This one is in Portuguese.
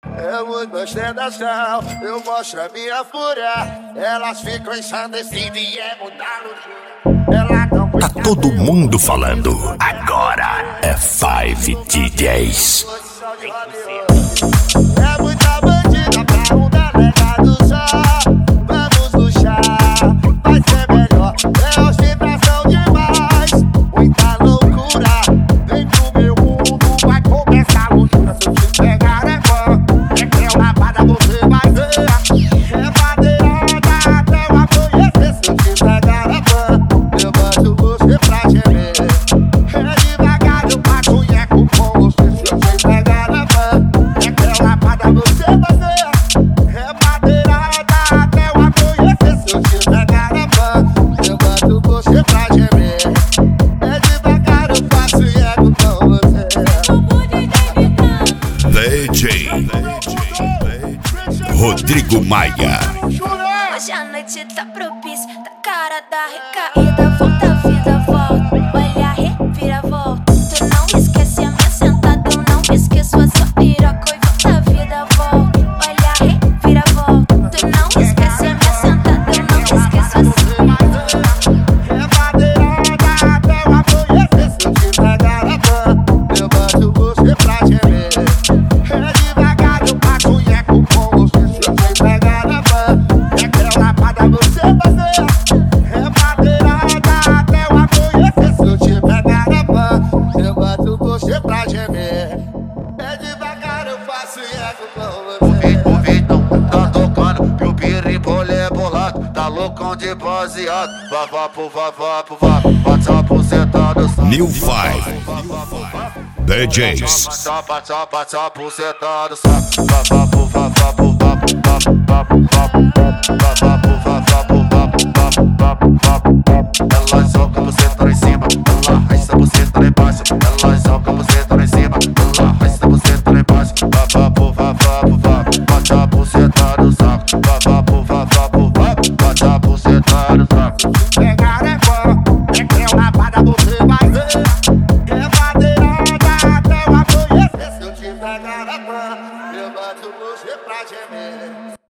É muito ostentação, eu mostro a minha fúria. Elas ficam ensandecidas e é mudar o dia. Tá todo mundo falando. Agora é 5 DJs. É muita bandida pra um delegado só. Vamos luxar, vai ser melhor. É ostentação demais, muita loucura. Vem pro meu mundo, vai começar a luxura. Se eu te pegar agora, é que é lapada, você vai ver. É madeirada até eu amanhecer. Se eu te pegar agora, eu mando você pra gemer. É devagar, eu bato o eco com você. Se eu te pegar agora, é que é lapada, você vai ver. É madeirada até eu amanhecer. Se eu te pegar agora, eu mando você pra gemer. É devagar, eu faço eco com você. DJ Rodrigo Maia. Hoje a noite tá propícia, tá cara da recaída. Volta a vida, volta, olha a reviravolta. Tu não esquece a minha sentada, eu não esqueço a sua piroca. E volta a vida, volta, olha a reviravolta. Tu não esquece a minha sentada, eu não esqueço a sua piroca. É madeirada até eu amanhecer. Se eu te pegar agora, eu mando você pra gemer. É devagar, eu bato o eco com você. Se eu te pegar agora, é que é lapada, você vai ver. É madeirada até eu amanhecer. Se eu te pegar agora, eu mando você pra gemer. É devagar, eu faço eco com você. O Vitão tá tocando e o piripolé é bolado. Tá loucão de baseado. Vavapo, vavapo, vapo. WhatsApp sentado. New 5 DJs. WhatsApp sentado. Vavapo, vavapo, vapo. Vavapo, vavapo, vapo. Vavapo, vavapo, vapo. Ela joga